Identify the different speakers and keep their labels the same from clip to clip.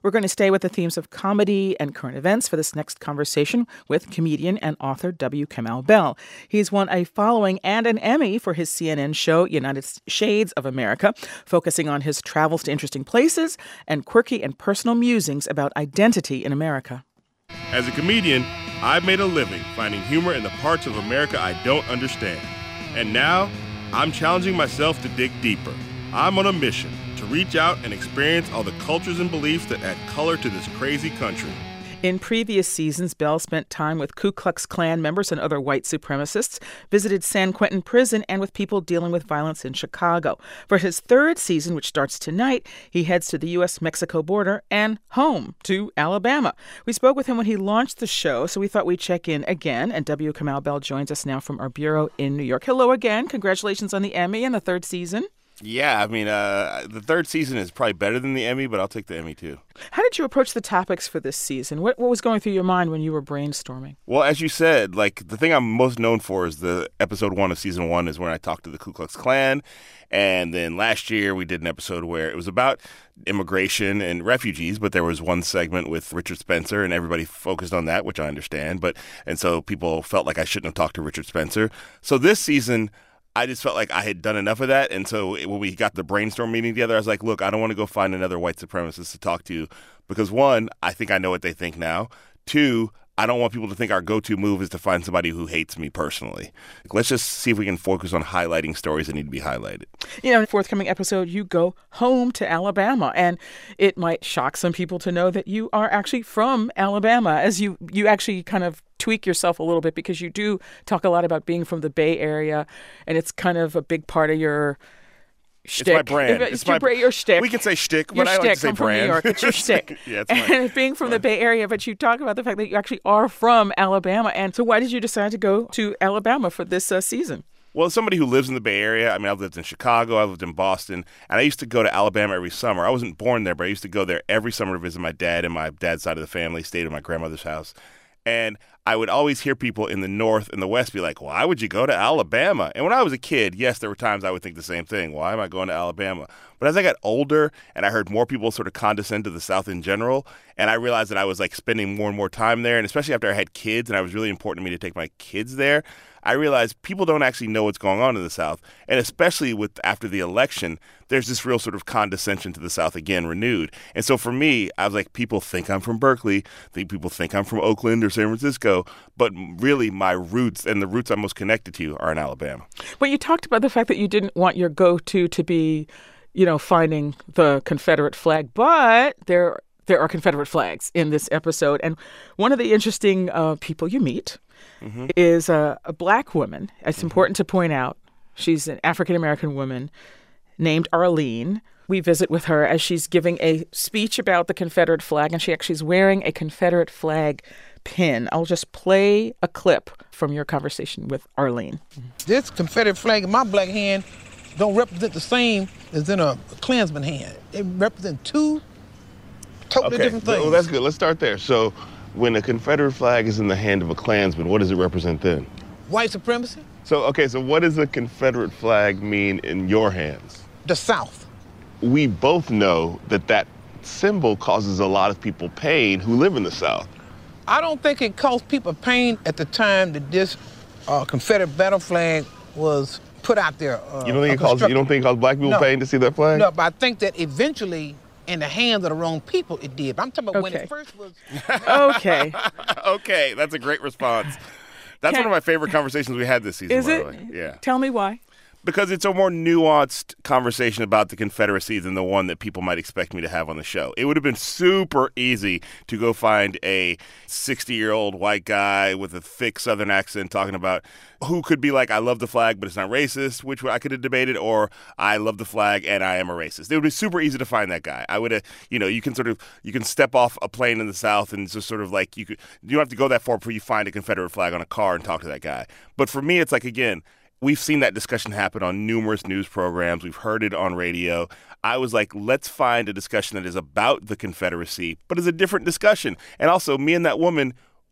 Speaker 1: We're going to stay with the themes of comedy and current events for this next conversation with comedian and author W. Kamau Bell. He's won a following and an Emmy for his CNN show, United Shades of America, focusing on his travels to interesting places and quirky and personal musings about identity in America.
Speaker 2: As a comedian, I've made a living finding humor in the parts of America I don't understand. And now, I'm challenging myself to dig deeper. I'm on a mission to reach out and experience all the cultures and beliefs that add color to this crazy country.
Speaker 1: In previous seasons, Bell spent time with Ku Klux Klan members and other white supremacists, visited San Quentin Prison, and with people dealing with violence in Chicago. For his third season, which starts tonight, he heads to the U.S.-Mexico border and home to Alabama. We spoke with him when he launched the show, so we thought we'd check in again. And W. Kamau Bell joins us now from our bureau in New York. Hello again. Congratulations on the Emmy and the third season.
Speaker 2: Yeah, I mean, the third season is probably better than the Emmy, but I'll take the Emmy too.
Speaker 1: How did you approach the topics for this season? What was going through your mind when you were brainstorming?
Speaker 2: Well, as you said, like the thing I'm most known for is the episode 1 of season 1 is when I talked to the Ku Klux Klan. And then last year we did an episode where it was about immigration and refugees, but there was one segment with Richard Spencer and everybody focused on that, which I understand. And so people felt like I shouldn't have talked to Richard Spencer. So this season, I just felt like I had done enough of that. And so when we got the brainstorm meeting together, I was like, look, I don't want to go find another white supremacist to talk to because, one, I think I know what they think now. Two, I don't want people to think our go-to move is to find somebody who hates me personally. Let's just see if we can focus on highlighting stories that need to be highlighted.
Speaker 1: You know, in the forthcoming episode, you go home to Alabama, and it might shock some people to know that you are actually from Alabama, as you actually kind of tweak yourself a little bit because you do talk a lot about being from the Bay Area, and it's kind of a big part of your shtick.
Speaker 2: It's my brand.
Speaker 1: Your shtick.
Speaker 2: We can say shtick,
Speaker 1: Your
Speaker 2: but I like to say
Speaker 1: I'm
Speaker 2: brand.
Speaker 1: From New York. It's your shtick.
Speaker 2: Yeah, it's
Speaker 1: and being from the Bay Area, but you talk about the fact that you actually are from Alabama. And so why did you decide to go to Alabama for this season?
Speaker 2: Well, as somebody who lives in the Bay Area, I mean, I've lived in Chicago, I've lived in Boston, and I used to go to Alabama every summer. I wasn't born there, but I used to go there every summer to visit my dad and my dad's side of the family, stayed at my grandmother's house. And I would always hear people in the North and the West be like, why would you go to Alabama? And when I was a kid, yes, there were times I would think the same thing. Why am I going to Alabama? But as I got older and I heard more people sort of condescend to the South in general, and I realized that I was like spending more and more time there, and especially after I had kids and it was really important to me to take my kids there, I realized people don't actually know what's going on in the South. And especially after the election, there's this real sort of condescension to the South again renewed. And so for me, I was like, people think I'm from Berkeley. People think I'm from Oakland or San Francisco. But really my roots and the roots I'm most connected to are in Alabama.
Speaker 1: Well, you talked about the fact that you didn't want your go-to to be, finding the Confederate flag. But there are Confederate flags in this episode. And one of the interesting people you meet is a black woman. It's important to point out. She's an African-American woman named Arlene. We visit with her as she's giving a speech about the Confederate flag, and she actually is wearing a Confederate flag pin. I'll just play a clip from your conversation with Arlene.
Speaker 3: This Confederate flag in my black hand don't represent the same as in a Klansman hand. They represent two totally different things.
Speaker 2: Well, that's good. Let's start there. So when a Confederate flag is in the hand of a Klansman, what does it represent then?
Speaker 3: White supremacy.
Speaker 2: So what does a Confederate flag mean in your hands?
Speaker 3: The South.
Speaker 2: We both know that symbol causes a lot of people pain who live in the South.
Speaker 3: I don't think it caused people pain at the time that this Confederate battle flag was put out there.
Speaker 2: You don't think it caused black people pain to see that flag?
Speaker 3: No, but I think that eventually, in the hands of the wrong people, it did. But I'm talking about when it first was.
Speaker 1: Okay.
Speaker 2: Okay, that's a great response. That's one of my favorite conversations we had this season.
Speaker 1: Is
Speaker 2: by
Speaker 1: it?
Speaker 2: The way. Yeah.
Speaker 1: Tell me why.
Speaker 2: Because it's a more nuanced conversation about the Confederacy than the one that people might expect me to have on the show. It would have been super easy to go find a 60-year-old white guy with a thick Southern accent talking about who could be like, I love the flag, but it's not racist, which I could have debated, or I love the flag and I am a racist. It would be super easy to find that guy. I would have, you can step off a plane in the South and just sort of like, you don't have to go that far before you find a Confederate flag on a car and talk to that guy. But for me, it's like, again, we've seen that discussion happen on numerous news programs. We've heard it on radio. I was like, let's find a discussion that is about the Confederacy, but is a different discussion. And also, me and that woman,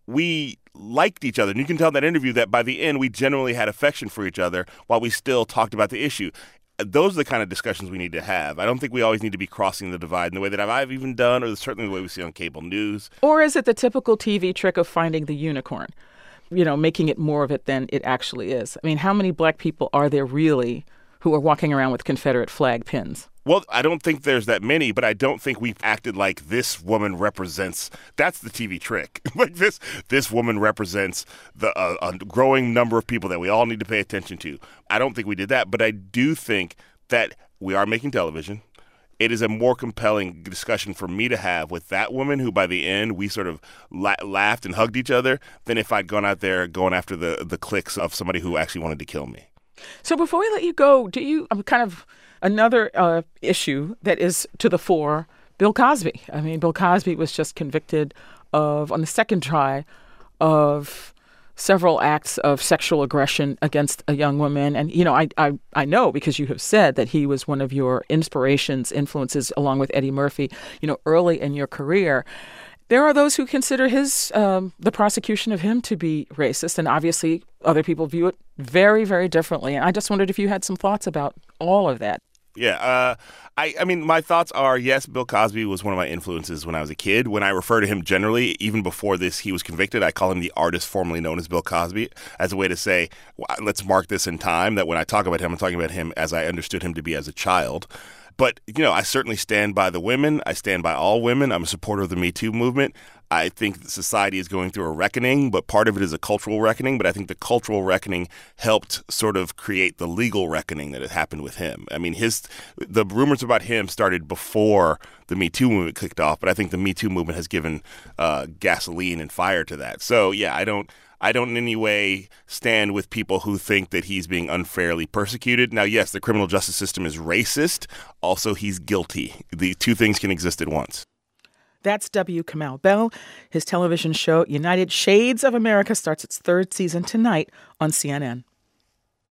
Speaker 2: we liked each other. And you can tell in that interview that by the end, we genuinely had affection for each other while we still talked about the issue. those are the kind of discussions we need to have. I don't think we always need to be crossing the divide in the way that I've even done, or certainly the way we see on cable news.
Speaker 1: Or is it the typical TV trick of finding the unicorn, making it more of it than it actually is? I mean, how many black people are there really who are walking around with Confederate flag pins?
Speaker 2: Well, I don't think there's that many, but I don't think we've acted like this woman represents. That's the TV trick. Like this woman represents a growing number of people that we all need to pay attention to. I don't think we did that, but I do think that we are making television. It is a more compelling discussion for me to have with that woman who, by the end, we sort of laughed and hugged each other than if I'd gone out there going after the clicks of somebody who actually wanted to kill me.
Speaker 1: So before we let you go, another issue that is to the fore, Bill Cosby. I mean, Bill Cosby was just convicted on the second try of several acts of sexual aggression against a young woman. And, I know because you have said that he was one of your influences, along with Eddie Murphy, early in your career. There are those who consider the prosecution of him to be racist, and obviously other people view it very, very differently. And I just wondered if you had some thoughts about all of that.
Speaker 2: Yeah, I mean, my thoughts are, yes, Bill Cosby was one of my influences when I was a kid. When I refer to him generally, even before he was convicted, I call him the artist formerly known as Bill Cosby, as a way to say, let's mark this in time, that when I talk about him, I'm talking about him as I understood him to be as a child. But, I certainly stand by the women. I stand by all women. I'm a supporter of the Me Too movement. I think society is going through a reckoning, but part of it is a cultural reckoning. But I think the cultural reckoning helped sort of create the legal reckoning that had happened with him. I mean, the rumors about him started before the Me Too movement kicked off, but I think the Me Too movement has given gasoline and fire to that. So, yeah, I don't in any way stand with people who think that he's being unfairly persecuted. Now, yes, the criminal justice system is racist. Also, he's guilty. The two things can exist at once.
Speaker 1: That's W. Kamau Bell. His television show, United Shades of America, starts its third season tonight on CNN.